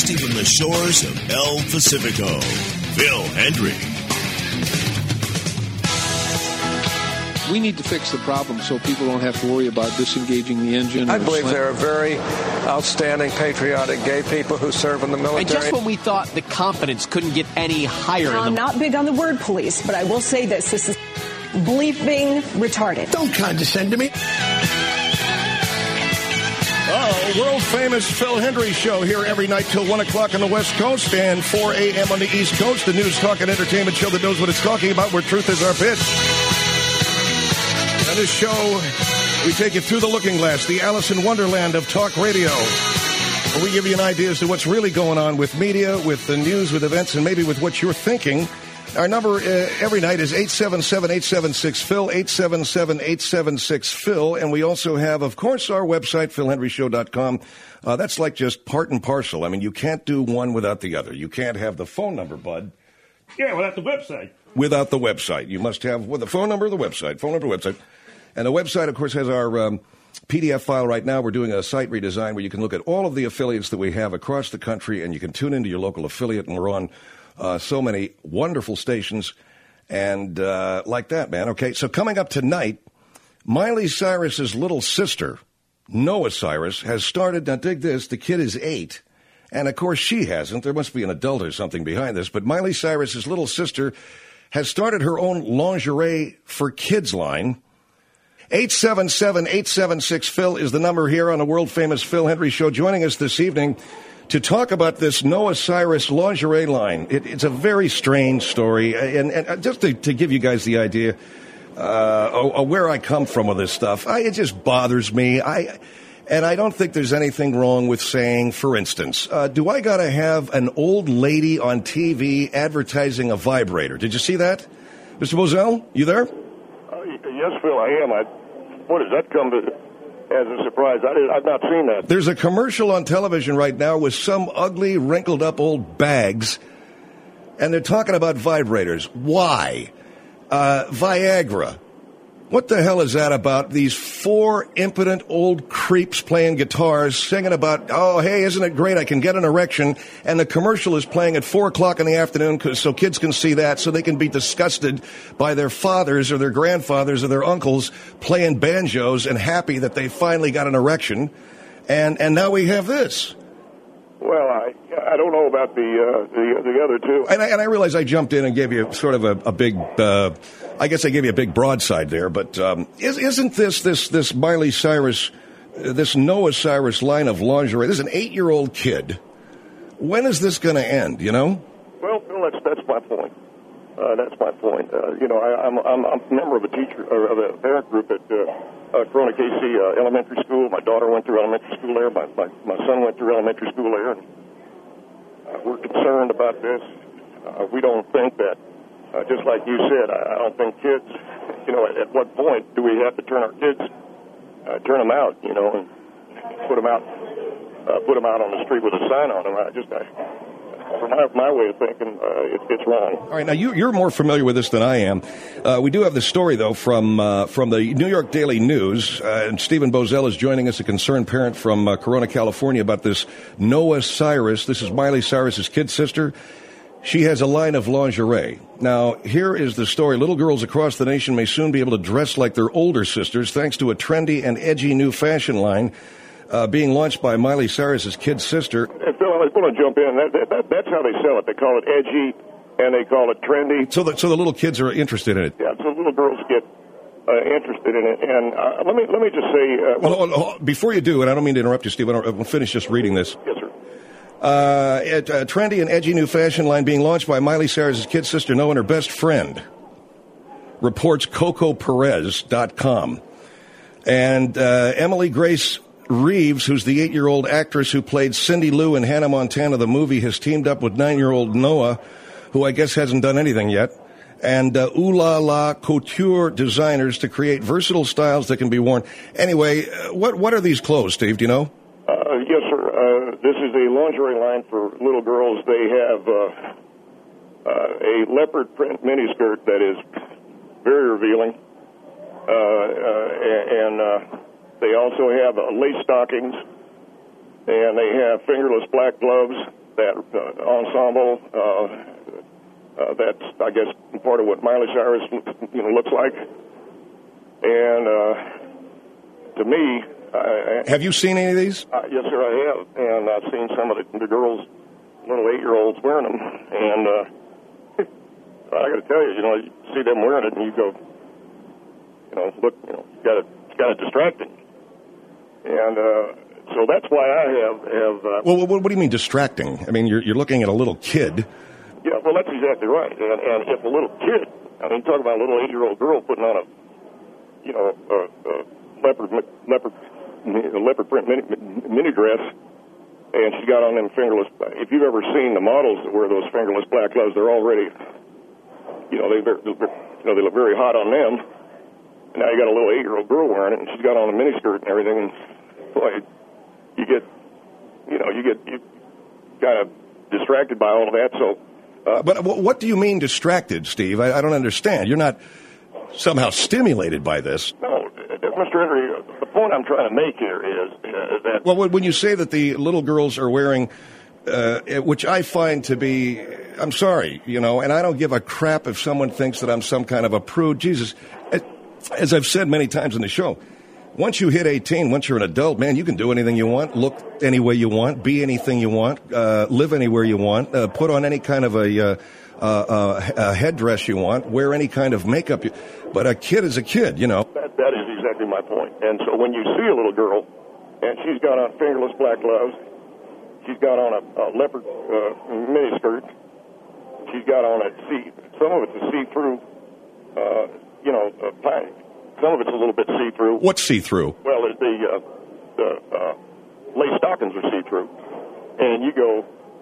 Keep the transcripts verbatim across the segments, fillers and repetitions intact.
broadcasting from the shores of El Pacifico, Phil Hendry. We need to fix the problem so people don't have to worry about disengaging the engine. I believe there are very outstanding, patriotic gay people who serve in the military. And just when we thought the confidence couldn't get any higher... I'm not big on the word police, but I will say this. This is bleeping retarded. Don't condescend to me. Oh, world-famous Phil Hendry show here every night till one o'clock on the West Coast and four a.m. on the East Coast. The news, talk, and entertainment show that knows what it's talking about, where truth is our pitch. On this show, we take you through the looking glass, the Alice in Wonderland of talk radio. Where we give you an idea as to what's really going on with media, with the news, with events, and maybe with what you're thinking. Our number uh, every night is eight seven seven, eight seven six, Phil, eight seven seven, eight seven six, Phil. And we also have, of course, our website, phil hendry show dot com. Uh, that's like just part and parcel. I mean, you can't do one without the other. You can't have the phone number, bud. Yeah, without the website. Without the website. You must have with the phone number, the website, phone number, website. And the website, of course, has our um, P D F file right now. We're doing a site redesign where you can look at all of the affiliates that we have across the country, and you can tune into your local affiliate, and we're on uh, so many wonderful stations and uh, like that, man. Okay, so coming up tonight, Miley Cyrus's little sister, Noah Cyrus, has started, now dig this, the kid is eight, and of course she hasn't. There must be an adult or something behind this, but Miley Cyrus's little sister has started her own lingerie for kids line. eight seven seven, eight seven six, Phil is the number here on the world-famous Phil Hendry Show. Joining us this evening to talk about this Noah Cyrus lingerie line. It, it's a very strange story. And, and just to, to give you guys the idea uh, of where I come from with this stuff, I, it just bothers me. I And I don't think there's anything wrong with saying, for instance, uh, do I got to have an old lady on T V advertising a vibrator? Did you see that? Mister Bozell, you there? Uh, yes, Phil, I am. I, what does that come to as a surprise? I did, I've not seen that. There's a commercial on television right now with some ugly, wrinkled-up old bags, and they're talking about vibrators. Why? Uh, Viagra. What the hell is that about? These four impotent old creeps playing guitars, singing about, oh, hey, isn't it great? I can get an erection. And the commercial is playing at four o'clock in the afternoon so kids can see that, so they can be disgusted by their fathers or their grandfathers or their uncles playing banjos and happy that they finally got an erection. And and now we have this. Well, I I don't know about the uh, the the other two. And I, and I realize I jumped in and gave you sort of a, a big, uh, I guess I gave you a big broadside there. But um, is, isn't this this this Miley Cyrus, uh, this Noah Cyrus line of lingerie? This is an eight-year-old kid. When is this going to end? You know? Well, Phil, that's that's my point. Uh, that's my point. Uh, you know, I, I'm I'm I'm a member of a teacher or of a parent group at uh, uh, Corona K C uh, Elementary School. My daughter went through elementary school there. My my, my son went through elementary school there. And, uh, we're concerned about this. Uh, we don't think that, uh, just like you said, I, I don't think kids. You know, at, at what point do we have to turn our kids, uh, turn them out? You know, and put them out, uh, put them out on the street with a sign on them? I just. I, From my, my way of thinking, uh, it, it's wrong. All right, now you, you're more familiar with this than I am. Uh, we do have the story, though, from uh, from the New York Daily News. Uh, and Stephen Bozell is joining us, a concerned parent from uh, Corona, California, about this Noah Cyrus. This is Miley Cyrus's kid sister. She has a line of lingerie. Now, here is the story. Little girls across the nation may soon be able to dress like their older sisters thanks to a trendy and edgy new fashion line Uh, being launched by Miley Cyrus's kid sister. And Phil, I want to jump in. That, that, that, that's how they sell it. They call it edgy, and they call it trendy. So, the, so the little kids are interested in it. Yeah, so little girls get uh, interested in it. And uh, let me let me just say, uh, well, hold, hold, before you do, and I don't mean to interrupt you, Steve. I don't, I'll finish just reading this. Yes, sir. Uh, a, a trendy and edgy new fashion line being launched by Miley Cyrus's kid sister, Noah, and her best friend. Reports Coco Perez dot com. And uh, Emily Grace Reeves, who's the eight-year-old actress who played Cindy Lou in Hannah Montana, the movie, has teamed up with nine-year-old Noah, who I guess hasn't done anything yet, and uh, Ooh La La couture designers to create versatile styles that can be worn. Anyway, uh, what what are these clothes, Steve? Do you know? Uh, yes, sir. Uh, this is a lingerie line for little girls. They have uh, uh, a leopard print miniskirt that is very revealing, uh, uh, and uh, they also have uh, lace stockings, and they have fingerless black gloves, that uh, ensemble. Uh, uh, that's, I guess, part of what Miley Cyrus, you know, looks like. And uh, to me, I, have you seen any of these? Uh, yes, sir, I have, and I've seen some of the, the girls, little eight-year-olds, wearing them, and uh, I got to tell you, you know, you see them wearing it, and you go, you know, look, you know, it's got it, it's got it distracting, and uh, so that's why I have have. Uh, well, what, what do you mean distracting? I mean, you're you're looking at a little kid. Yeah, well, that's exactly right, and and if a little kid, I mean, talk about a little eight-year-old girl putting on a, you know, a, a leopard leopard. A leopard print mini, mini dress, and she got on them fingerless. If you've ever seen the models that wear those fingerless black gloves, they're already, you know, they you know they look very hot on them. And now you got a little eight-year-old girl wearing it, and she's got on a miniskirt and everything. And boy, you get, you know, you get you kind of distracted by all of that. So, uh, but what do you mean distracted, Steve? I, I don't understand. You're not somehow stimulated by this. No, Mister Henry, the point I'm trying to make here is uh, that... Well, when you say that the little girls are wearing, uh, which I find to be, I'm sorry, you know, and I don't give a crap if someone thinks that I'm some kind of a prude. Jesus, as I've said many times in the show, once you hit eighteen, once you're an adult, man, you can do anything you want, look any way you want, be anything you want, uh, live anywhere you want, uh, put on any kind of a... Uh, Uh, uh, a headdress you want, wear any kind of makeup. You, but a kid is a kid, you know. That, that is exactly my point. And so when you see a little girl, and she's got on fingerless black gloves, she's got on a, a leopard uh, miniskirt, she's got on a see, some of it's a see-through, uh, you know, uh, some of it's a little bit see-through. What's see-through? Well, the, uh, the uh, lace stockings are see-through. And you go,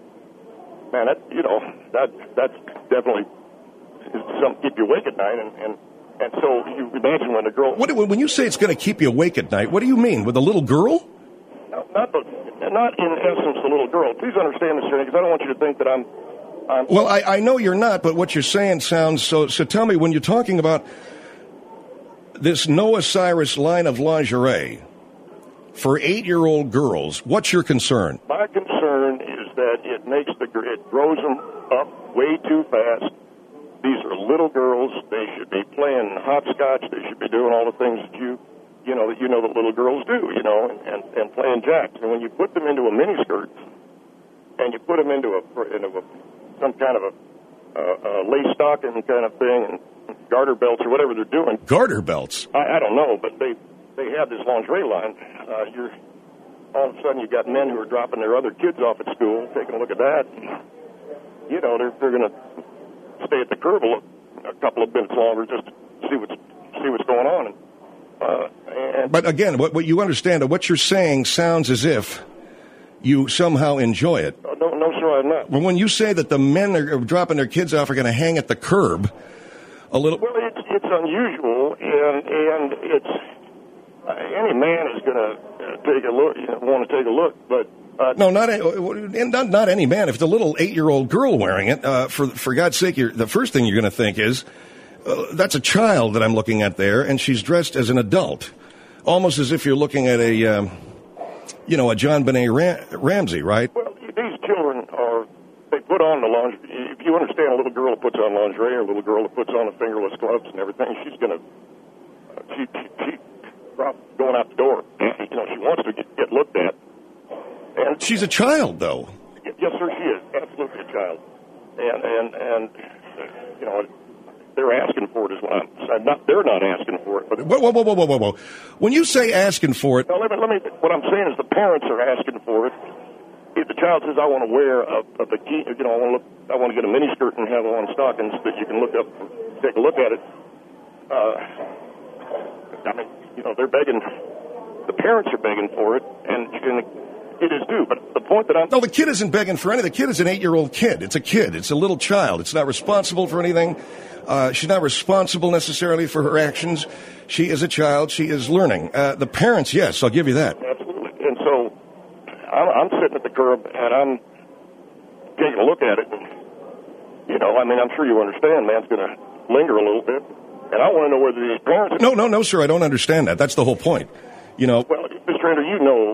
man, that, you know, that that's definitely something to keep you awake at night, and, and, and so you imagine when a girl... What, when you say it's going to keep you awake at night, what do you mean? With a little girl? No, not, the, not in essence a little girl. Please understand this, because I don't want you to think that I'm... I'm well, I, I know you're not, but what you're saying sounds... So, so tell me, when you're talking about this Noah Cyrus line of lingerie for eight-year-old girls, what's your concern? My concern is that it makes the it grows them up way too fast. These are little girls. They should be playing hopscotch. They should be doing all the things that you, you know, that you know that little girls do, you know, and, and, and playing jacks. And when you put them into a miniskirt and you put them into a into a some kind of a, uh, a lace stocking kind of thing and garter belts or whatever they're doing. Garter belts? I, I don't know, but they they have this lingerie line. Uh, you're all of a sudden you've got men who are dropping their other kids off at school, taking a look at that. You know, they're they're going to stay at the curb a, look, a couple of minutes longer just to see what's see what's going on. And, uh, and but again, what what you understand, what you're saying sounds as if you somehow enjoy it. Uh, no, no, sir, I'm not. Well, when you say that the men are dropping their kids off are going to hang at the curb, a little. Well, it's it's unusual, and and it's uh, any man is going to uh, take a look, you know, want to take a look, but. Uh, no, not, not not any man. If it's a little eight-year-old girl wearing it, uh, for for God's sake, you're, the first thing you're going to think is, uh, that's a child that I'm looking at there, and she's dressed as an adult, almost as if you're looking at a, um, you know, a John Benet Ram- Ramsey, right? Well, these children are, they put on the lingerie. If you understand a little girl that puts on lingerie or a little girl that puts on the fingerless gloves and everything, she's going to, uh, she, she, she going out the door. You know, she wants to get, get looked at. And she's a child, though. Yes, sir, she is. Absolutely a child. And, and, and you know, they're asking for it as well. I'm not, they're not asking for it. But whoa, whoa, whoa, whoa, whoa, whoa. When you say asking for it... No, let me, let me, what I'm saying is the parents are asking for it. If the child says, I want to wear a, a bikini, you know, I want to look, I want to get a miniskirt and have on stockings that you can look up, take a look at it. Uh, I mean, you know, they're begging, the parents are begging for it, and, and it is due, but the point that I'm... No, the kid isn't begging for anything. The kid is an eight-year-old kid. It's a kid. It's a little child. It's not responsible for anything. Uh, she's not responsible necessarily for her actions. She is a child. She is learning. Uh, the parents, yes, I'll give you that. Absolutely. And so I'm, I'm sitting at the curb, and I'm taking a look at it. And, you know, I mean, I'm sure you understand, man's going to linger a little bit. And I want to know whether these parents... No, no, no, sir, I don't understand that. That's the whole point. You know... Well, Mister Ender, you know...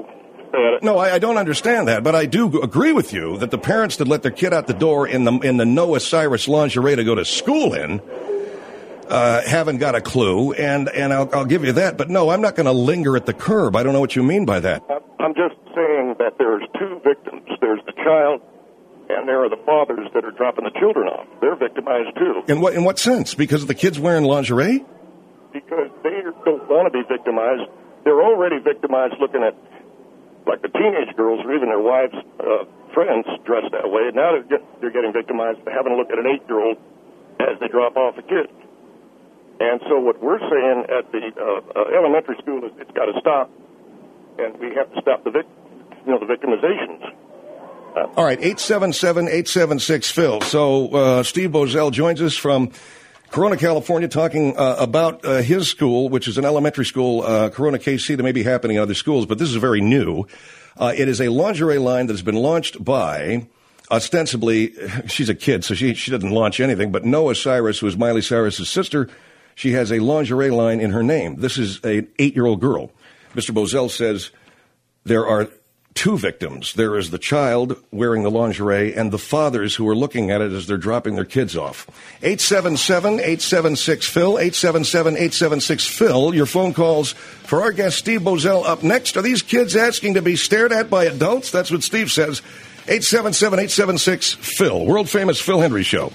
at it. No, I, I don't understand that, but I do agree with you that the parents that let their kid out the door in the in the Noah Cyrus lingerie to go to school in uh, haven't got a clue, and, and I'll, I'll give you that. But no, I'm not going to linger at the curb. I don't know what you mean by that. I'm just saying that there's two victims. There's the child, and there are the fathers that are dropping the children off. They're victimized, too. In what in what sense? Because the kid's wearing lingerie? Because they don't want to be victimized. They're already victimized looking at, like, the teenage girls or even their wives' uh, friends dressed that way. Now they're, get, they're getting victimized by having to look at an eight-year-old as they drop off a kid. And so what we're saying at the uh, uh, elementary school is it's got to stop, and we have to stop the vic- you know, the victimizations. Uh, All right, eight seven seven, eight seven six, Phil. So uh, Steve Boesel joins us from Corona, California, talking uh, about uh, his school, which is an elementary school, uh, Corona K C, that may be happening in other schools, but this is very new. Uh, it is a lingerie line that has been launched by, ostensibly, she's a kid, so she, she doesn't launch anything, but Noah Cyrus, who is Miley Cyrus's sister, she has a lingerie line in her name. This is an eight-year-old girl. Mister Boesel says there are two victims. There is the child wearing the lingerie and the fathers who are looking at it as they're dropping their kids off. eight seven seven, eight seven six, Phil, eight seven seven, eight seven six, Phil. Your phone calls for our guest, Steve Boesel, up next. Are these kids asking to be stared at by adults? That's what Steve says. eight seven seven, eight seven six, Phil. World-famous Phil Hendrie Show.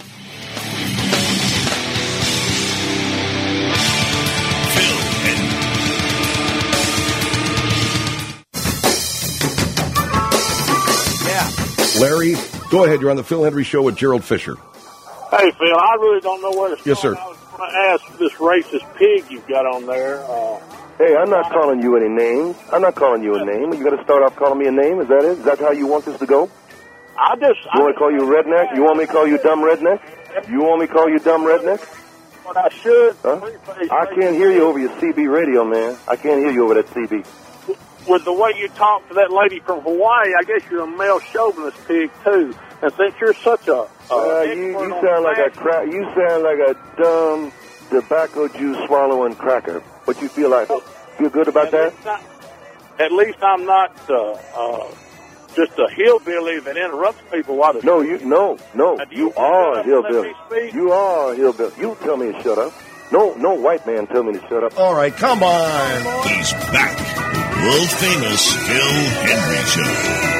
Larry, go ahead. You're on the Phil Hendrie Show with Gerald Fisher. Hey, Phil, I really don't know where to start. Yes, sir. I was going to ask this racist pig you've got on there. Uh, hey, I'm not calling you any names. I'm not calling you a name. You got to start off calling me a name. Is that it? Is that how you want this to go? I just... You want me to call you redneck? You want me to call you dumb redneck? You want me to call you dumb redneck? But I should. Huh? I can't hear you over your C B radio, man. I can't hear you over that C B. With the way you talk to that lady from Hawaii, I guess you're a male chauvinist pig, too. And since you're such a... Uh, you, you sound like a cra- You sound like a dumb tobacco juice swallowing cracker. What you feel like? Feel good about that? Not, at least I'm not uh, uh, just a hillbilly that interrupts people while they're... No, you, no, no. Now, you, you are a hillbilly. speak? You are a hillbilly. You tell me to shut up. No, no white man tell me to shut up. All right, come on. He's back. World famous Phil Hendrie Show.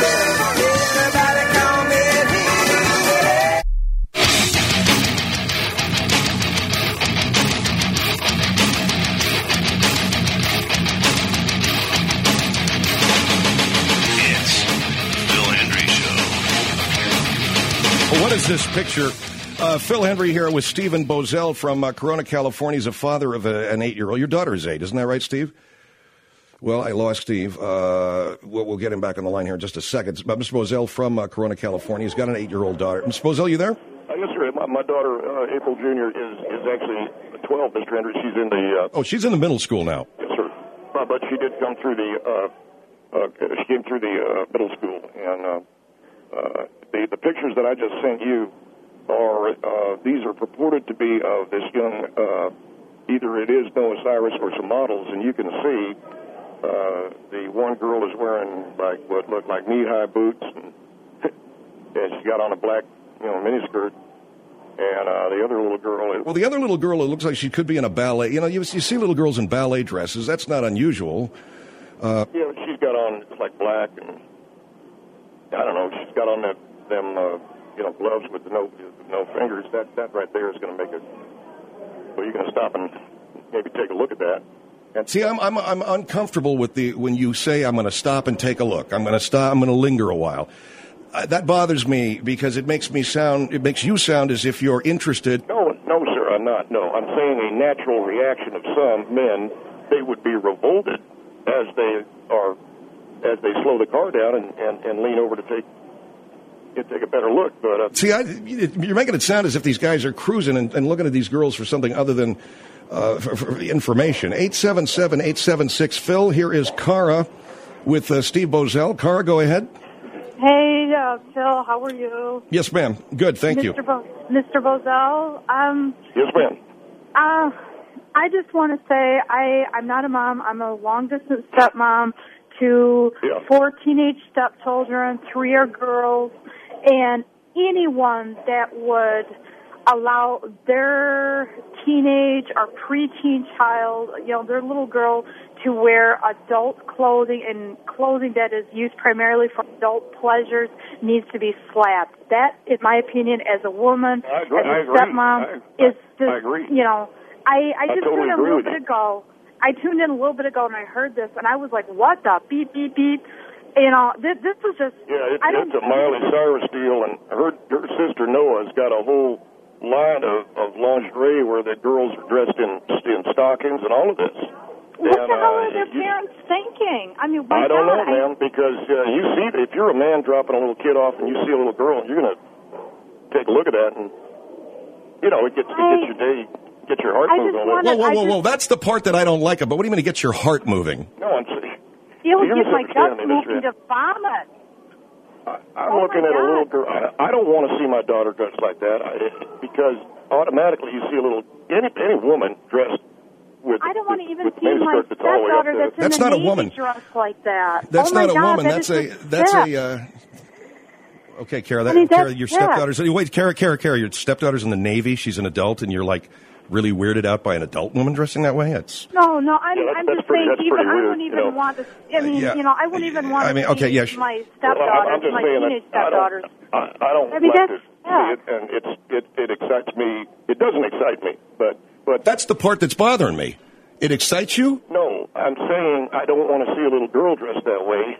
It's Phil Hendrie Show. Well, what is this picture? Uh, Phil Hendrie here with Stephen Boesel from uh, Corona, California. He's a father of a, an eight-year-old. Your daughter is eight, isn't that right, Steve? Well, I lost Steve. Uh, we'll, we'll get him back on the line here in just a second. But Mister Boesel from uh, Corona, California. He's got an eight-year-old daughter. Mister Boesel, you there? Uh, yes, sir. My, my daughter, uh, April Junior, is, is actually twelve, Mister Hendrie. She's in the... Uh, oh, she's in the middle school now. Yes, sir. Uh, but she did come through the... Uh, uh, she came through the uh, middle school. And uh, uh, the, the pictures that I just sent you are... Uh, these are purported to be of this young... Uh, either it is Noah Cyrus or some models, and you can see... Uh, the one girl is wearing like what looked like knee-high boots, and, and she got on a black, you know, miniskirt. And uh, the other little girl is... Well, the other little girl, it looks like she could be in a ballet. You know, you, you see little girls in ballet dresses. That's not unusual. Uh, yeah, she's got on, it's like black, and I don't know, she's got on that, them, uh, you know, gloves with no, with no fingers. That, that right there is going to make it... Well, you're going to stop and maybe take a look at that. See, I'm I'm I'm uncomfortable with the when you say I'm going to stop and take a look. I'm going to stop. I'm going to linger a while. Uh, that bothers me because it makes me sound. It makes you sound as if you're interested. No, no, sir, I'm not. No, I'm saying a natural reaction of some men. They would be revolted as they are as they slow the car down and, and, and lean over to take to take a better look. But uh, see, I, you're making it sound as if these guys are cruising and, and looking at these girls for something other than. Uh, for, for information. eight seven seven, eight seven six, Phil. Here is Cara with uh, Steve Boesel. Cara, go ahead. Hey, uh, Phil, how are you? Yes, ma'am. Good, thank Mister you. Bo- Mister Boesel, um... Yes, ma'am. Uh, I just want to say I, I'm not a mom. I'm a long-distance stepmom two, Yeah. four teenage stepchildren, three are girls, and anyone that would allow their teenage or preteen child, you know, their little girl, to wear adult clothing and clothing that is used primarily for adult pleasures needs to be slapped. That, in my opinion, as a woman, I agree. as a I agree. stepmom, I, is just, I agree. you know, I, I I just totally tuned in a agree little with bit you. ago. I tuned in a little bit ago and I heard this and I was like, what the beep, beep, beep. You know, this, this was just, Yeah, it, I don't it's a Miley Cyrus deal, and her her sister Noah's got a whole line of, of lingerie where the girls are dressed in in stockings and all of this. What and, the hell uh, are their you, parents thinking? I mean, my I don't God, know, man, because uh, you see, if you're a man dropping a little kid off and you see a little girl, you're going to take a look at that, and, you know, it gets, it gets your day, get your heart I moving just on wanna- it. Whoa, whoa, I whoa, just- whoa. That's the part that I don't like about. What do you mean it gets your heart moving? No, I'm saying, it would you get my misunderstand guts me, Mister moving to vomit. I, I'm Oh, looking my at a God. little girl. I, I don't want to see my daughter dressed like that I, because automatically you see a little, any, any woman dressed with I don't want to even with see my miniskirt that's all the way up stepdaughter there. that's in That's the not a Navy woman. dress like that. That's oh my not a God, woman. that That's is a just that's sick. a. Uh... Okay, Kara. That, I mean, that's Kara, your sick. stepdaughter's. Wait, Kara, Kara, Kara. Your stepdaughter's in the Navy. She's an adult, and you're like really weirded out by an adult woman dressing that way. It's. No, no, I'm, Yeah, that's- I'm that's just pretty- saying, that's even pretty I weird, wouldn't you even know. want to, I mean, yeah. you know, I wouldn't even want I to mean, see okay, yeah, sh- my Well, stepdaughters, I'm just my saying teenage that I stepdaughters. don't, I, I don't I mean, like that's- to see yeah. it, and it's it, it excites me. It doesn't excite me, but but That's the part that's bothering me. It excites you? no, I'm saying I don't want to see a little girl dressed that way.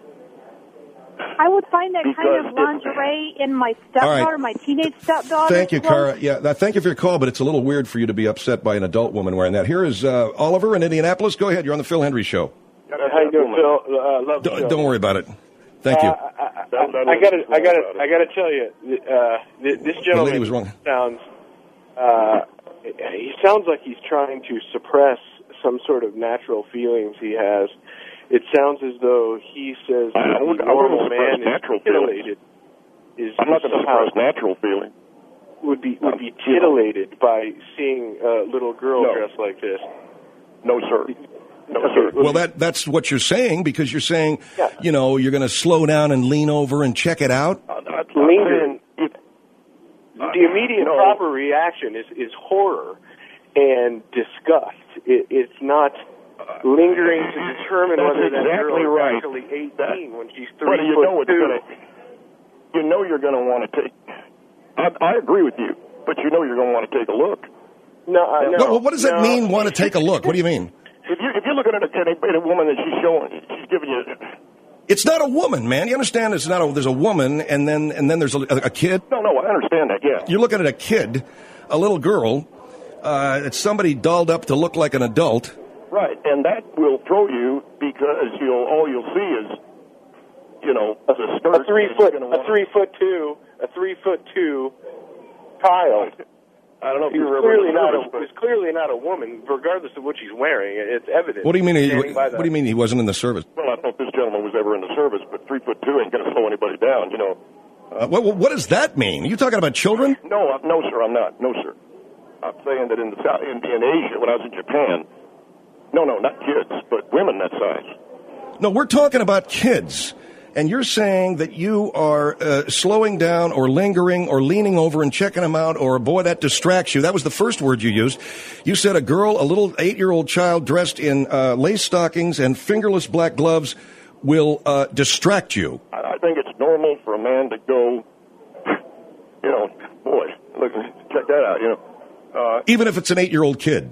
I would find that kind Because of it- lingerie in my stepdaughter, right. my teenage stepdaughter. Thank you, Kara. Yeah, that, thank you for your call, but it's a little weird for you to be upset by an adult woman wearing that. Here is uh, Oliver in Indianapolis. Go ahead. You're on the Phil Henry Show. How you doing, Phil? Uh, love the Don't, show. don't worry about it. Thank you. Uh, I, I, I gotta, I gotta, I gotta tell you, uh, th- this The gentleman lady was wrong. sounds. Uh, he sounds like he's trying to suppress some sort of natural feelings he has. It sounds as though he says I that would- the I wouldn't normal suppress man is natural feelings. titillated. Is I'm not going to somehow suppress natural feeling. would be would be Um, you know. titillated by seeing a little girl No. dressed like this. No, sir. No, Okay, sir. Well, that that's what you're saying because you're saying, Yeah. you know, you're going to slow down and lean over and check it out. I- I- I'm Linger. saying it- The immediate no. proper reaction is, is horror and disgust. It, it's not lingering to determine That's whether that exactly girl is right. actually eighteen That- when she's But three you foot know it's two. gonna, you know you're going to want to take. I, I agree with you, but you know you're going to want to take a look. No, I no. What, what- what does that no. mean? Want to take a look? What do you mean? If you if you're looking at a, at a, at a woman that she's showing, she's giving you. It's not a woman, man. You understand? It's not a. There's a woman, and then and then there's a, a kid. No, no, I understand that. Yeah. You're looking at a kid, a little girl. Uh, it's somebody dolled up to look like an adult. Right, and that will throw you because you'll all you'll see is, you know, a skirt. A three and foot, you're gonna a wanna- three foot two, a three foot two child. I don't know if He's you were clearly ever not nervous, a. but He's clearly not a woman, regardless of what she's wearing. It's evident. What do you mean? He, Standing by what the- do you mean he wasn't in the service? well, I don't know if this gentleman was ever in the service, but three foot two ain't going to slow anybody down, you know. Uh, what, what does that mean? Are you talking about children? No, I- no, sir, I'm not. No, sir. I'm saying that in the South, in, in Asia, when I was in Japan, no, no, not kids, but women that size. No, we're talking about kids. And you're saying that you are uh, slowing down or lingering or leaning over and checking them out, or boy, that distracts you. That was the first word you used. You said a girl, a little eight-year-old child dressed in uh, lace stockings and fingerless black gloves will uh, distract you. I, I think it's normal for a man to go, you know, boy, look, check that out, you know. Uh, Even if it's an eight-year-old kid.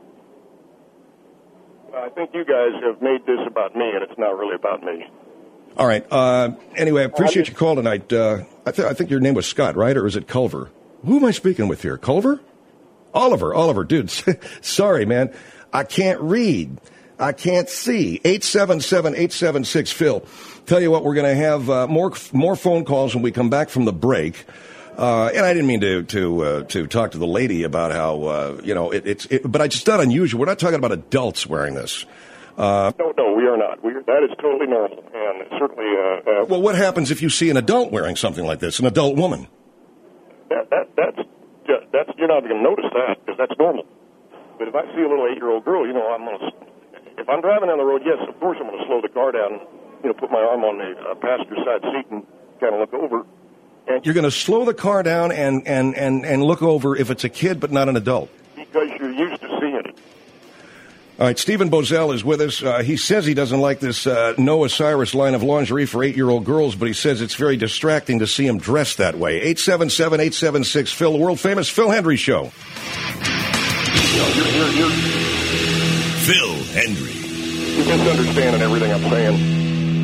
I think you guys have made this about me, and it's not really about me. All right. Uh, anyway, I appreciate your call tonight. Uh, I, th- I think your name was Scott, right? Or is it Culver? Who am I speaking with here? Culver? Oliver. Oliver, dude. Sorry, man. I can't read. I can't see. eight seven seven, eight seven six, Phil. Tell you what, we're going to have uh, more more phone calls when we come back from the break. Uh, and I didn't mean to to uh, to talk to the lady about how uh, you know it, it's, it, but I just not unusual. We're not talking about adults wearing this. Uh, no, no, we are not. We are, that is totally normal, and certainly. Uh, uh, well, what happens if you see an adult wearing something like this? An adult woman. that that that's just, that's you're not going to notice that because that's normal. But if I see a little eight-year-old girl, you know, I'm going to. If I'm driving down the road, yes, of course I'm going to slow the car down you know, put my arm on the uh, passenger side seat and kind of look over. And You're going to slow the car down and, and, and, and look over if it's a kid but not an adult. Because you're used to seeing it. All right, Stephen Bozell is with us. Uh, he says he doesn't like this uh, Noah Cyrus line of lingerie for eight-year-old girls, but he says it's very distracting to see him dressed that way. eight seven seven, eight seven six, Phil, the world-famous Phil Hendry Show. You're, you're, you're, Phil Hendry. you're misunderstanding everything I'm saying.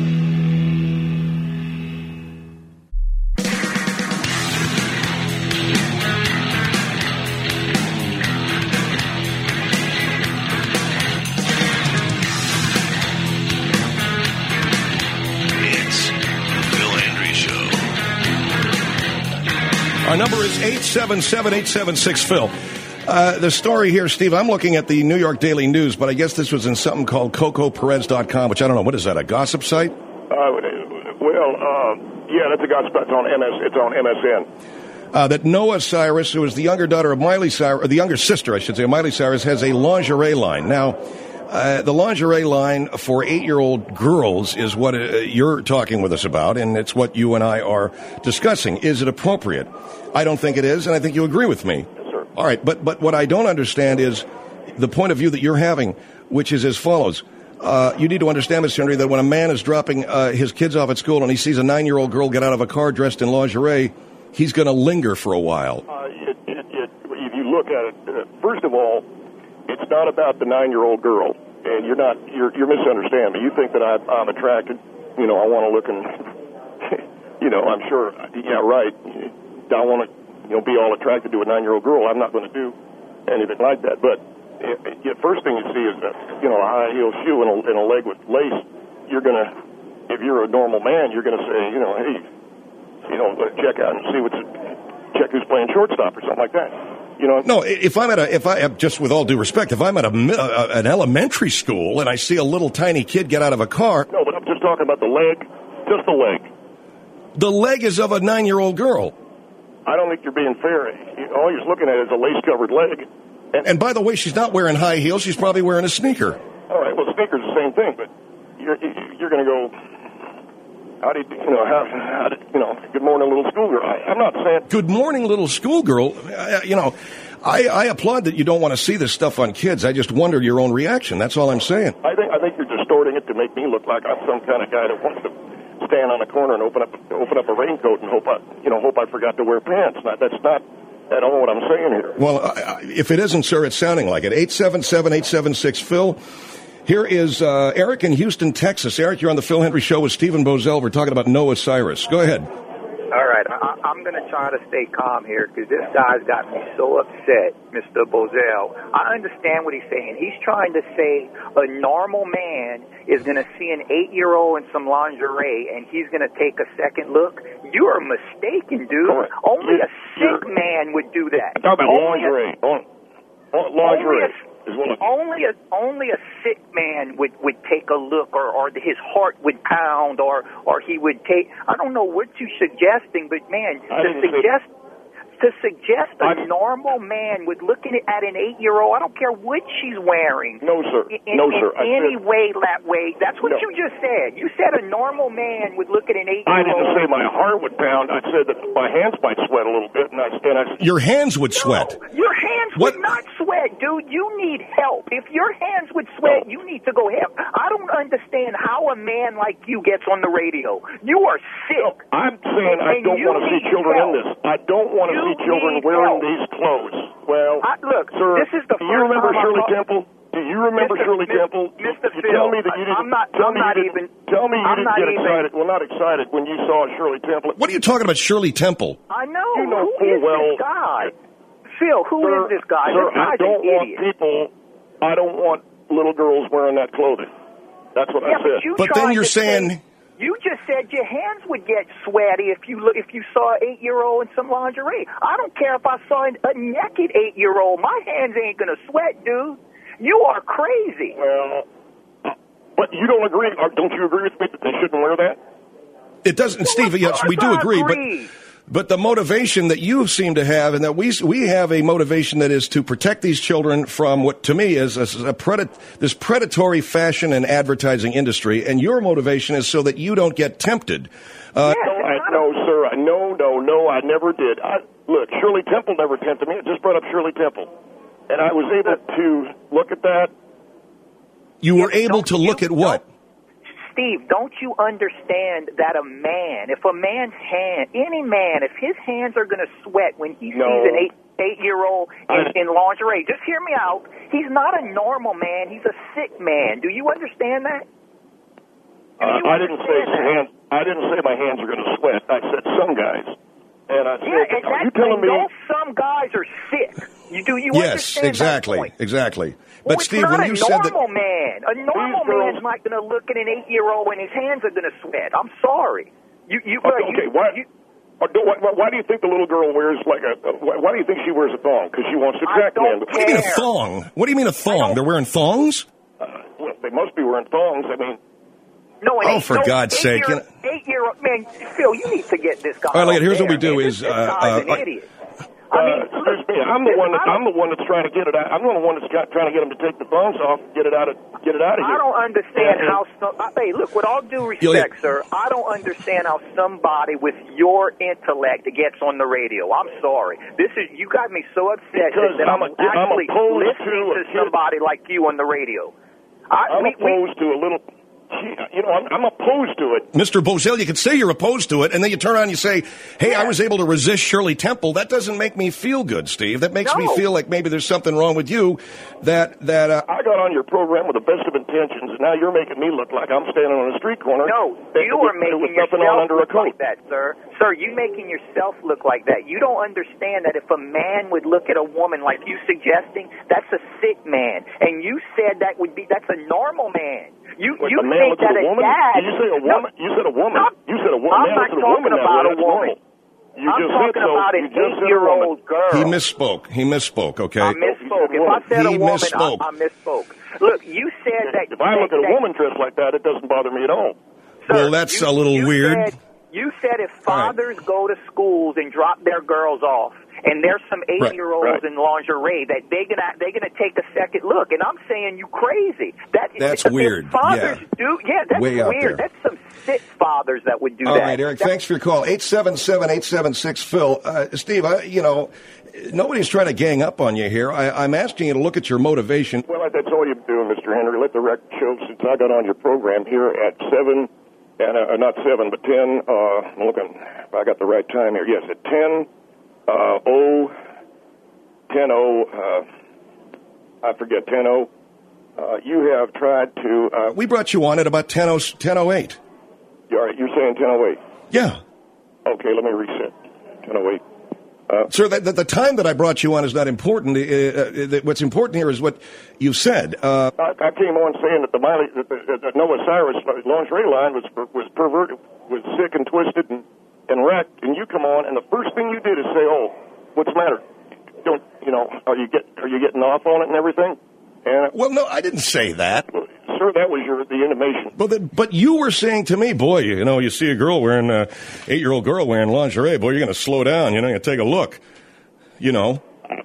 Our number is eight seven seven, eight seven six, Phil. Uh, the story here, Steve, I'm looking at the New York Daily News, but I guess this was in something called Coco Perez dot com, which I don't know. What is that, a gossip site? Uh, well, uh, yeah, that's a gossip. It's on M S. It's on M S N. Uh, that Noah Cyrus, who is the younger daughter of Miley Cyrus, or the younger sister, I should say, of Miley Cyrus, has a lingerie line. Now, uh, the lingerie line for eight-year-old girls is what uh, you're talking with us about, and it's what you and I are discussing. Is it appropriate? I don't think it is, and I think you agree with me. Yes, sir. All right, but but what I don't understand is the point of view that you're having, which is as follows. Uh, you need to understand, Mister Henry, that when a man is dropping uh, his kids off at school and he sees a nine-year-old girl get out of a car dressed in lingerie, he's going to linger for a while. Uh, it, it, it, if you look at it, uh, first of all, it's not about the nine-year-old girl, and you're not you're, you're misunderstanding me. You think that I, I'm attracted. You know, I want to look and, you know, I'm sure. Yeah, right. I want to, you know, be all attracted to a nine-year-old girl. I'm not going to do anything like that. But the first thing you see is, a, you know, a high-heel shoe and a, and a leg with lace. You're going to, if you're a normal man, you're going to say, you know, hey, you know, check out and see what's, check who's playing shortstop or something like that. You know. No, if I'm at a, if I, just with all due respect, if I'm at a, a an elementary school and I see a little tiny kid get out of a car. No, but I'm just talking about the leg, just the leg. The leg is of a nine-year-old girl. I don't think you're being fair. All you're looking at is a lace-covered leg. And, and by the way, she's not wearing high heels. She's probably wearing a sneaker. All right, well, sneakers the same thing, but you're you're going to go, how do you, you know, how, how did, you know, good morning, little schoolgirl. I, I'm not saying. Good morning, little schoolgirl. Uh, you know, I, I applaud that you don't want to see this stuff on kids. I just wonder your own reaction. That's all I'm saying. I think I think you're distorting it to make me look like I'm some kind of guy that wants to stand on a corner and open up open up a raincoat and hope I, you know, hope I forgot to wear pants. Now, that's not at all what I'm saying here. Well, uh, if it isn't, sir, it's sounding like it. eight seven seven, eight seven six, Phil. Here is uh, Eric in Houston, Texas. Eric, you're on the Phil Hendry Show with Stephen Bozell. We're talking about Noah Cyrus. Go ahead. All right, I, I'm going to try to stay calm here because this guy's got me so upset, Mister Bozell. I understand what he's saying. He's trying to say a normal man is going to see an eight-year-old in some lingerie and he's going to take a second look. You are mistaken, dude. Right. Only You're, a sick man would do that. I'm talking about only lingerie. A, on, on, lingerie. Only a, only a only a sick man would, would take a look, or, or his heart would pound, or, or he would take. I don't know what you're suggesting, but man, I to suggest to suggest a I'm, normal man would look at, at an eight-year-old. I don't care what she's wearing. No, sir. In, no, in sir. I any said, way, that way. That's what no. you just said. You said a normal man would look at an eight-year-old. I didn't say my heart would pound. I said that my hands might sweat a little bit, and I, and I Your hands would sweat. No, your hands what? would not sweat, dude. You need help. If your hands would sweat, no. you need to go help. I don't understand how a man like you gets on the radio. You are sick. No, I'm saying and, I don't want to see children help. in this. I don't want to you see children wearing help. these clothes. Well, I, look, sir, this is the do first you remember time Shirley I Temple? Do you remember Mister Shirley Mister Temple? Mister You Phil, tell me that you didn't. I'm not, tell I'm me not you even. didn't, Tell me you I'm didn't not get even, excited. Well, not excited when you saw Shirley Temple. What are you talking about, Shirley Temple? I know. You know who full is well, this guy? Phil, who sir, is this guy? Sir, this guy's I don't an want idiot. people. I don't want little girls wearing that clothing. That's what yeah, I said. But, you but then you're saying. Say, you just said your hands would get sweaty if you look, if you saw an eight-year-old in some lingerie. I don't care if I saw a naked eight-year-old. My hands ain't gonna sweat, dude. You are crazy. Well, but you don't agree? Or don't you agree with me that they shouldn't wear that? It doesn't, Steve. Yes, we do agree, agree. but But the motivation that you seem to have, and that we we have a motivation that is to protect these children from what to me is a, a predat- this predatory fashion and advertising industry, and your motivation is so that you don't get tempted. Uh, no, I, no, sir. I, no, no, no. I never did. I, look, Shirley Temple never tempted me. I just brought up Shirley Temple, and I was able to look at that. You were able to look at what? Steve, don't you understand that a man, if a man's hand, any man, if his hands are going to sweat when he no. sees an eight, eight-year-old in, in lingerie, just hear me out, he's not a normal man, he's a sick man. Do you understand that? Uh, I didn't say hands. I didn't say my hands are going to sweat. I said some guys. And I said, yeah, exactly. Are you telling me? Those some guys are sick. You do you yes, understand exactly, that point? exactly. Well, But Steve, when you it's said not a that, normal man. A normal man's not going to look at an eight-year-old and his hands are going to sweat. I'm sorry. You, you, okay, you, okay. Why? You, Or do, why, why do you think the little girl wears like a? Why, why do you think she wears a thong? Because she wants to attract men. what do you mean a thong? What do you mean a thong? They're wearing thongs? Uh, well, they must be wearing thongs. I mean, no. Oh, for no, God's sake! Year, eight-year-old man, Phil, you need to get this guy. All right, look, here's there, what we do man. is, this, this uh, guy's uh, an idiot. I mean, uh, excuse me. I'm the one. That, I'm the one that's trying to get it out. I'm the one that's got, trying to get him to take the thongs off, get it out of, get it out of here. I don't understand how. Some, hey, look. With all due respect, sir, I don't understand how somebody with your intellect gets on the radio. I'm sorry. This is you got me so upset because that I'm, I'm, a, actually I'm listening to, to somebody like you on the radio. I, I'm we, opposed we, to a little. You know, I'm, I'm opposed to it. Mister Bozell, you could say you're opposed to it, and then you turn around and you say, hey, yeah. I was able to resist Shirley Temple. That doesn't make me feel good, Steve. That makes no. me feel like maybe there's something wrong with you. That that uh, I got on your program with the best of intentions, and now you're making me look like I'm standing on a street corner. No, you with, are making with yourself on under look a coat. like that, sir. Sir, you making yourself look like that. You don't understand that if a man would look at a woman like you suggesting, that's a sick man. And you said that would be that's a normal man. You Wait, you a man think that a a woman? dad? Did you say a woman? No, you said a woman. No, you said a woman. I'm man not talking woman about a woman. You I'm just talking said so. about an eight-year-old girl. He misspoke. He misspoke, okay? I misspoke. If I said he a woman, misspoke. I, I misspoke. Look, you said that... If I look at a that, woman dressed like that, it doesn't bother me at all. Sir, well, that's you, a little you weird. Said, you said if fathers right. go to schools and drop their girls off, and there's some eight-year-olds right. in lingerie, that they're gonna they're gonna take a second look. And I'm saying you crazy. That, that's if, weird. If fathers yeah. do, yeah, that's Way weird. That's some sick fathers that would do All that. All right, Eric. That's, thanks for your call. Eight seven seven eight seven six Phil. Uh, Steve, I, you know, nobody's trying to gang up on you here. I, I'm asking you to look at your motivation. Well, that's all you're doing, Mister Henry. Let the record show since I got on your program here at seven. And uh, not seven, but ten. Uh, I'm looking if I got the right time here. Yes, at ten uh, oh, ten oh. Uh, I forget ten oh. Uh, you have tried to. Uh, we brought you on at about ten oh eight. All right, you're saying ten oh eight. Yeah. Okay, let me reset. ten oh eight. Uh, Sir, the, the, the time that I brought you on is not important. Uh, uh, what's important here is what you said. Uh, I, I came on saying that the, Miley, that the, that Noah Cyrus lingerie line was was perverted, was sick and twisted and, and wrecked, and you come on, and the first thing you did is say, "Oh, what's the matter? Don't you know? Are you get are you getting off on it and everything?" And well, no, I didn't say that. Sir, that was your the intimation. But the, but you were saying to me, boy, you know, you see a girl wearing uh, eight-year-old girl wearing lingerie, boy, you're going to slow down. You know, you take a look. You know,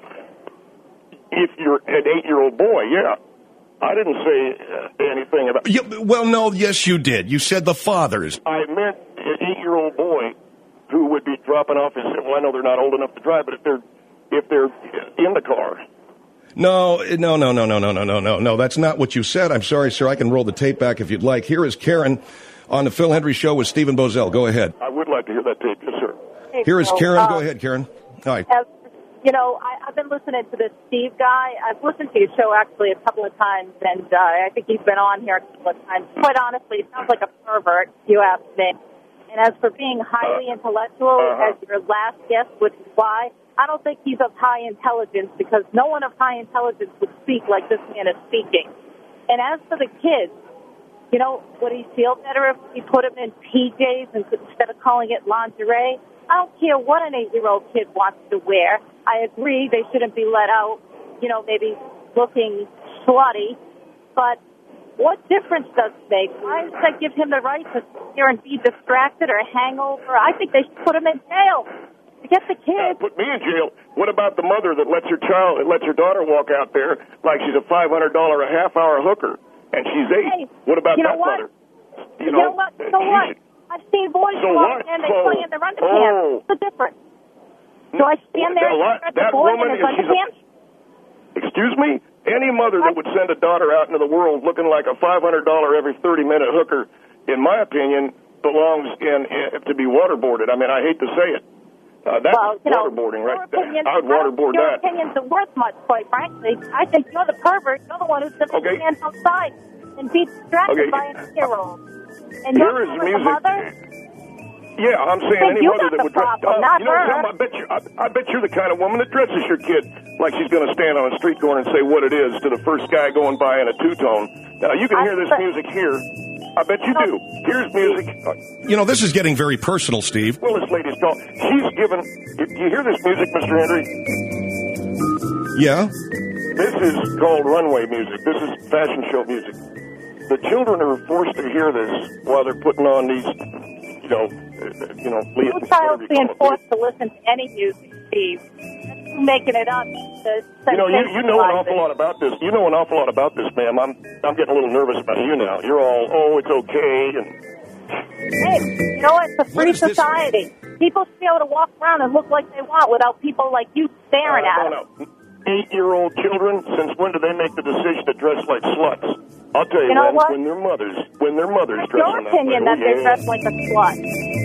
if you're an eight-year-old boy, yeah. I didn't say uh, anything about. Yeah, well, no, yes, you did. You said the fathers. I meant an eight-year-old boy who would be dropping off and saying, "Well, I know they're not old enough to drive, but if they're if they're in the car." No, no, no, no, no, no, no, no, no, no. That's not what you said. I'm sorry, sir. I can roll the tape back if you'd like. Here is Karen on the Phil Hendry Show with Stephen Bozell. Go ahead. I would like to hear that tape, yes, sir. Hey, Here is Phil, Karen. uh, Go ahead, Karen. Hi. As, you know, I, I've been listening to this Steve guy. I've listened to your show actually a couple of times, and uh, I think he's been on here a couple of times. Quite honestly, he sounds like a pervert, if you ask me. And as for being highly uh, intellectual, uh-huh. as your last guest would imply, I don't think he's of high intelligence because no one of high intelligence would speak like this man is speaking. And as for the kids, you know, would he feel better if he put them in P Js instead of calling it lingerie? I don't care what an eight-year-old kid wants to wear. I agree they shouldn't be let out, you know, maybe looking slutty. But what difference does it make? Why does that give him the right to sit here and be distracted or hangover? I think they should put him in jail. Get the kid. Uh, put me in jail. What about the mother that lets her child, that lets her daughter walk out there like she's a five hundred dollar a half hour hooker, and she's eight? Hey, what about you know that what? mother? You, you know, know what? You know what? I've seen boys so walk what? in, they so, play in their underpants. oh. What's the difference? Do I stand there and that, stare at the that boy woman, in his if she's underpants? a, excuse me? Any mother that would send a daughter out into the world looking like a five hundred dollar every thirty minute hooker, in my opinion, belongs in, in to be waterboarded. I mean, I hate to say it. Uh, that's well, you know, waterboarding, right? Opinion, I would waterboard your that. Your opinions are worth much, quite frankly. I think you're the pervert. You're the one who's going to okay. stand outside and be distracted okay. by an eight-year-old. And Here you're is the music. mother? Yeah, I'm saying any you mother that would dress. Problem, Oh, not you know her. something? I bet you. I, I bet you're the kind of woman that dresses your kid like she's going to stand on a street corner and say what it is to the first guy going by in a two-tone. Now you can hear this music here. I bet you do. Here's music. You know, this is getting very personal, Steve. Well, this lady's called. She's given. Do you hear this music, Mister Henry? Yeah. This is called runway music. This is fashion show music. The children are forced to hear this while they're putting on these, you know, uh, you know. No child's being forced to listen to any music, Steve. You're making it up. You know, you, you know an awful lot about this. You know an awful lot about this, ma'am. I'm I'm getting a little nervous about you now. You're all, oh, it's okay, and. Hey, you know what? It's a free society. This? People should be able to walk around and look like they want without people like you staring uh, at no, them. No. Eight-year-old children, since when do they make the decision to dress like sluts? I'll tell you, you know when, what? when their mothers, when their mothers That's dress your in that opinion way. that Oh, they're yeah. dressed like a slut.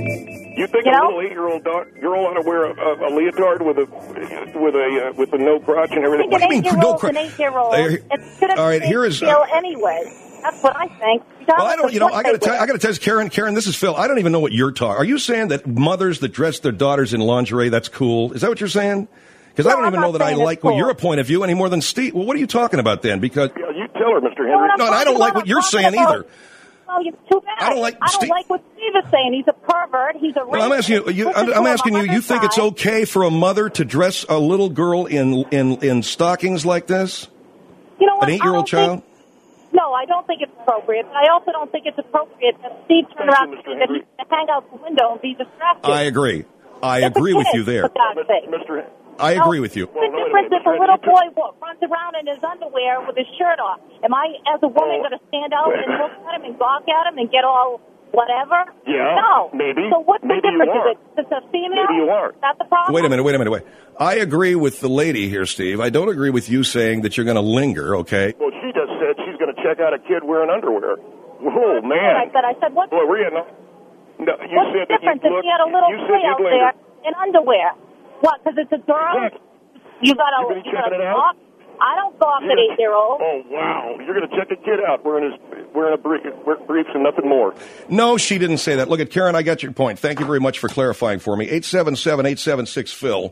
You think you a know? little eight-year-old girl ought to wear a, a, a leotard with a with a uh, with a no crotch and everything? I think an eight-year-old, an eight-year-old. It should have all right, been here is, uh, uh, anyway. That's what I think. Well, I don't. You know, I got to tell. I got to tell you, Karen. Karen, this is Phil. I don't even know what you're talking. Are you saying that mothers that dress their daughters in lingerie, that's cool? Is that what you're saying? Because no, I don't I'm even know that I like cool. what your point of view any more than Steve. Well, what are you talking about then? Because yeah, you tell her, Mister Henry. No, and I don't like what you're saying about, either. Well, it's too bad. I don't like. I don't Steve, like what Steve is saying. He's a pervert. He's a. No, I'm asking you. you I'm, I'm asking you. You think it's okay for a mother to dress a little girl in in in stockings like this? You know what? An eight-year-old child. Think, no, I don't think it's appropriate. But I also don't think it's appropriate that Steve turn around and hang out the window and be distracted. I agree. I That's agree with you there. For God's sake. Mister I no, agree with you. The difference if a little boy runs around in his underwear with his shirt off. Am I, as a woman, going to stand out and look at him and gawk at him and get all whatever? Yeah, no. maybe. So what's maybe the difference? You are. Is it it's a female? Maybe you are. Is that the problem? Wait a minute, wait a minute, wait. I agree with the lady here, Steve. I don't agree with you saying that you're going to linger, okay? Well, she just said she's going to check out a kid wearing underwear. Oh, man. I said, I said, what? Boy, we're no, no, you what's said the difference that if look, he had a little you boy out there in underwear? What, because it's a girl? Exactly. You got to you got to gawk? I don't gawk at eight-year-olds. Oh, wow. You're going to check a kid out wearing, his, wearing a brief, briefs and nothing more. No, she didn't say that. Look at Karen, I got your point. Thank you very much for clarifying for me. eight seven seven, eight seven six, Phil.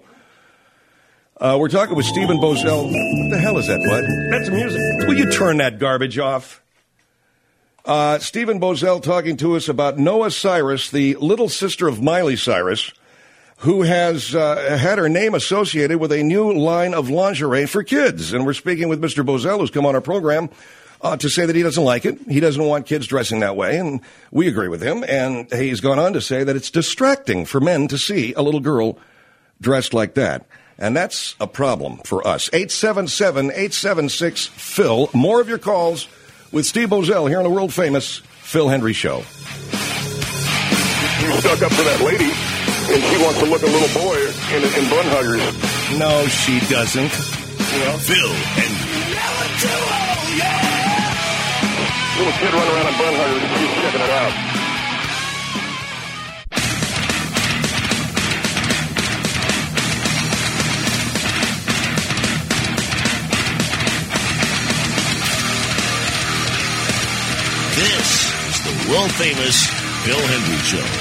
Uh, we're talking with Stephen Bozell. What the hell is that, bud? That's music. Will you turn that garbage off? Uh, Stephen Bozell talking to us about Noah Cyrus, the little sister of Miley Cyrus, who has uh, had her name associated with a new line of lingerie for kids. And we're speaking with Mister Bozell, who's come on our program uh, to say that he doesn't like it. He doesn't want kids dressing that way, and we agree with him. And he's gone on to say that it's distracting for men to see a little girl dressed like that. And that's a problem for us. eight seven seven, eight seven six, Phil. More of your calls with Steve Bozell here on the world-famous Phil Hendry Show. You stuck up for that lady. And she wants to look a little boy in, in bun huggers. No, she doesn't. You know? Phil Hendry. Little kid running around in bun huggers and she's checking it out. This is the world-famous Phil Hendry Show.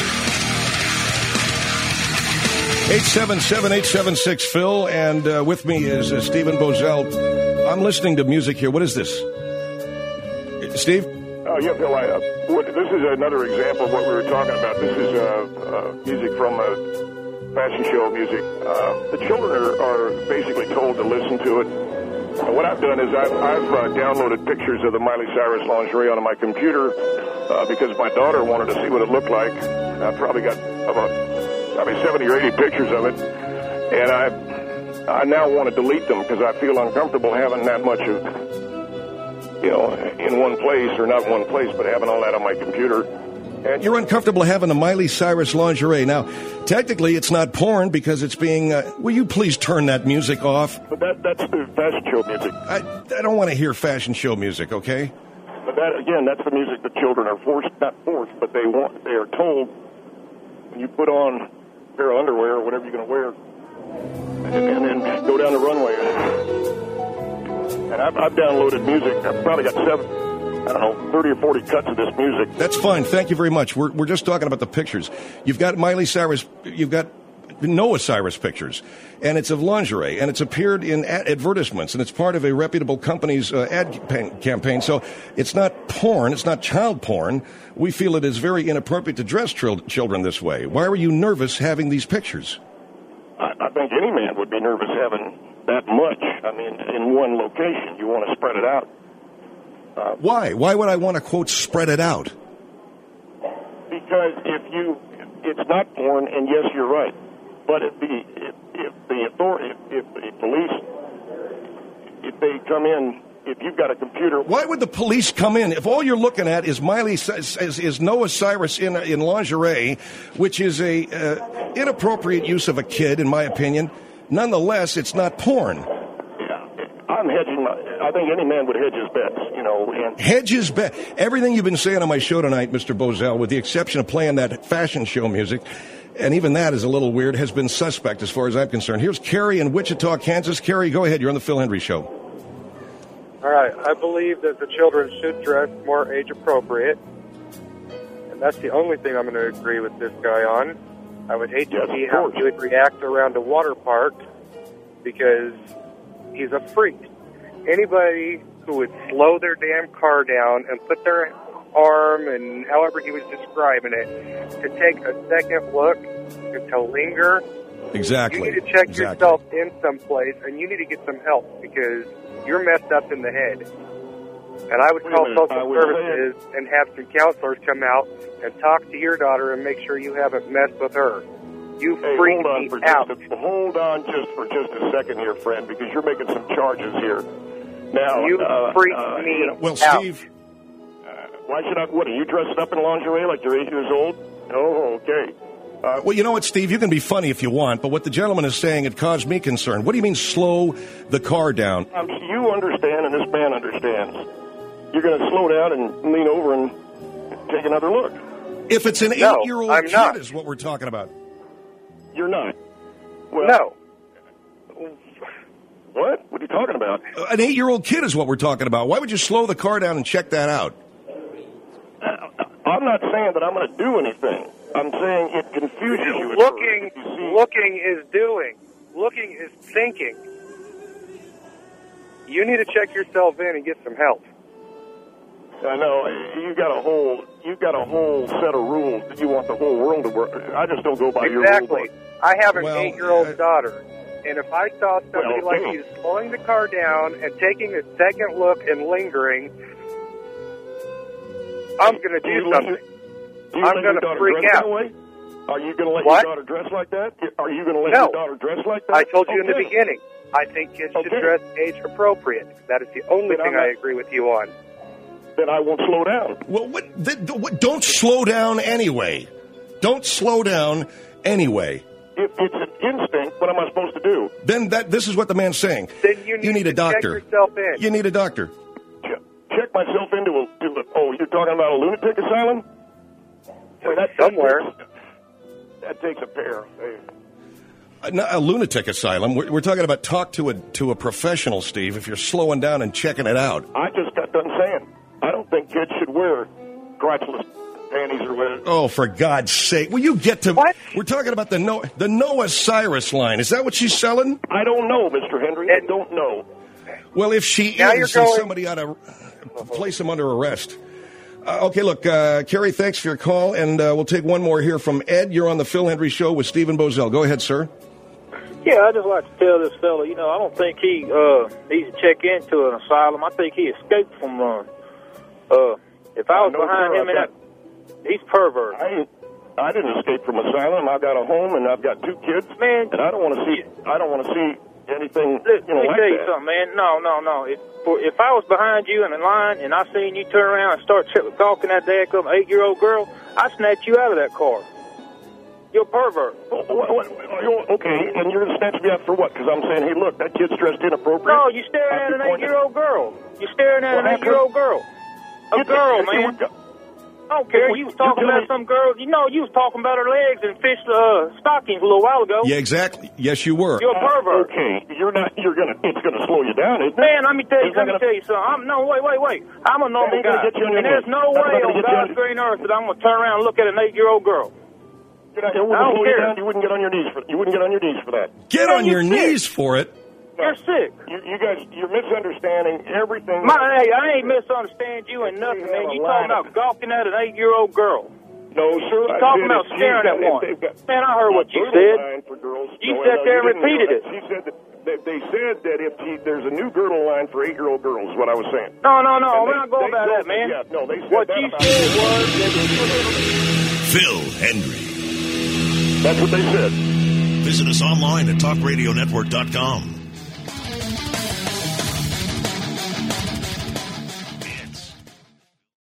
eight seven seven, eight seven six, Phil, and uh, with me is uh, Stephen Bozell. I'm listening to music here. What is this? Steve? Oh, yeah, Phil, I, uh, what, this is another example of what we were talking about. This is uh, uh, music from uh, fashion show music. Uh, the children are, are basically told to listen to it. And what I've done is I've, I've uh, downloaded pictures of the Miley Cyrus lingerie onto my computer uh, because my daughter wanted to see what it looked like. I've probably got about probably seventy or eighty pictures of it, and I I now want to delete them because I feel uncomfortable having that much of, you know, in one place, or not one place, but having all that on my computer. And you're uncomfortable having a Miley Cyrus lingerie. Now, technically, it's not porn because it's being... Uh, will you please turn that music off? But that, that's the fashion show music. I, I don't want to hear fashion show music, okay? But that, again, that's the music that children are forced, not forced, but they want, they are told, when you put on a pair of underwear or whatever you're going to wear, and, and then go down the runway. And I've, I've downloaded music. I've probably got seven, I don't know, thirty or forty cuts of this music. That's fine. Thank you very much. We're we're just talking about the pictures. You've got Miley Cyrus, you've got Noah Cyrus pictures, and it's of lingerie, and it's appeared in ad- advertisements, and it's part of a reputable company's uh, ad campaign, campaign. So it's not porn, it's not child porn. We feel it is very inappropriate to dress tr- children this way. Why were you nervous having these pictures? I, I think any man would be nervous having that much. I mean, in one location, you want to spread it out. Uh, Why? Why would I want to, quote, spread it out? Because if you, it's not porn, and yes, you're right. But if the if, if the authority, if, if the police, if they come in, if you've got a computer, why would the police come in if all you're looking at is Miley is, is Noah Cyrus in in lingerie, which is a uh, inappropriate use of a kid, in my opinion. Nonetheless, it's not porn. Yeah, I'm hedging. My, I think any man would hedge his bets, you know. And hedge his bet. Everything you've been saying on my show tonight, Mister Bozell, with the exception of playing that fashion show music. And even that is a little weird, has been suspect as far as I'm concerned. Here's Kerry in Wichita, Kansas. Kerry, go ahead. You're on the Phil Hendry Show. All right. I believe that the children should dress more age appropriate. And that's the only thing I'm going to agree with this guy on. I would hate to yes, see how he would react around a water park because he's a freak. Anybody who would slow their damn car down and put their arm, and however he was describing it, to take a second look and to linger. Exactly. You need to check exactly. yourself in someplace, and you need to get some help because you're messed up in the head. And I would call social services and have some counselors come out and talk to your daughter and make sure you haven't messed with her. You hey, freak hold on me for out. Just a, hold on just for just a second here, friend, because you're making some charges here. Now, you uh, freak uh, me you know, well, out. Steve. Why should I? What, are you dressed up in lingerie like you're eight years old? Oh, okay. Uh, well, you know what, Steve? You can be funny if you want, but what the gentleman is saying, it caused me concern. What do you mean slow the car down? Um, you understand, and this man understands. You're going to slow down and lean over and take another look. If it's an no, eight-year-old I'm kid not. is what we're talking about. You're not. Well, no. What? What are you talking about? Uh, an eight-year-old kid is what we're talking about. Why would you slow the car down and check that out? I'm not saying that I'm going to do anything. I'm saying it confuses you. Looking, looking is doing. Looking is thinking. You need to check yourself in and get some help. I know you got a whole you got a whole set of rules that you want the whole world to work. I just don't go by your rules. Exactly. I have an well, eight-year-old uh, daughter, and if I saw somebody well, like okay. he's slowing the car down and taking a second look and lingering, I'm going to do, do something. Do you I'm going to to freak dress out. That way? Are you going to let what? your daughter dress like that? Are you going to let no. your daughter dress like that? I told you okay. in the beginning. I think kids should okay. dress age appropriate. That is the only then thing not, I agree with you on. Then I won't slow down. Well, what, th- th- what, don't slow down anyway. Don't slow down anyway. If it's an instinct, what am I supposed to do? Then that this is what the man's saying. Then you need, you need to a doctor. check yourself in. You need a doctor. Check, check myself into a, to a. Oh, you're talking about a lunatic asylum? Well, that, Somewhere. That takes, that takes a pair. Hey. Uh, not a lunatic asylum. We're, we're talking about talk to a to a professional, Steve. If you're slowing down and checking it out. I just got done saying I don't think kids should wear crotchless panties or whatever. Oh, for God's sake! Will you get to? What? We're talking about the Noah the Noah Cyrus line. Is that what she's selling? I don't know, Mister Hendry. I don't know. Well, if she Now is, you're then going- somebody ought to place him under arrest. Uh, okay, look, uh, Kerry, thanks for your call, and uh, we'll take one more here from Ed. You're on the Phil Hendry Show with Stephen Bozell. Go ahead, sir. Yeah, I just like to tell this fella, you know, I don't think he uh, needs to check into an asylum. I think he escaped from one. Uh, if I was I know, behind sir, him in I that, he's pervert. I ain't, I didn't escape from asylum. I've got a home and I've got two kids, man, and I don't want to see. I don't want to see anything. Let, you know, let me like tell you that. something, man. No, no, no. If if I was behind you in the line and I seen you turn around and start ch- talking that daggum eight-year-old girl, I'd snatch you out of that car. You're a pervert. What, what, what, okay, and you're going to snatch me out for what? Because I'm saying, hey, look, that kid's dressed inappropriate. No, you're staring at an eight-year-old girl. You're staring at an eight-year-old girl. A girl, man. I don't care. You was talking about some girl. You know, you was talking about her legs and fish uh, stockings a little while ago. Yeah, exactly. Yes, you were. You're a pervert. Uh, okay, you're not. You're gonna. It's gonna slow you down, isn't it? Man, let me tell you. It's Let me gonna... tell you something. I'm no. Wait, wait, wait. I'm a normal guy, get you on your and there's knees. no That's way not gonna on get you God's on- green earth that I'm gonna turn around and look at an eight-year-old girl. You're not, it wouldn't I don't slow you care. down. You wouldn't get on your knees for. You wouldn't get on your knees for that. Get Man, on you're your sick. knees for it. You're sick. You, you guys, you're misunderstanding everything. My, hey, I ain't misunderstand you and nothing, man. You talking about gawking at an eight-year-old girl? No, sir. You I talking said about if staring you- at if one? they've got- Man, I heard what you Fertile said. line for girls. You No, sat no, there and you didn't repeated hear it. that. She said that they, they said that if she, there's a new girdle line for eight-year-old girls. Is what I was saying. No, no, no. And We're they- not going they about that, told- man. Yeah, no, they said What that you about said you. was that Phil Hendry. That's what they said. Visit us online at talk radio network dot com.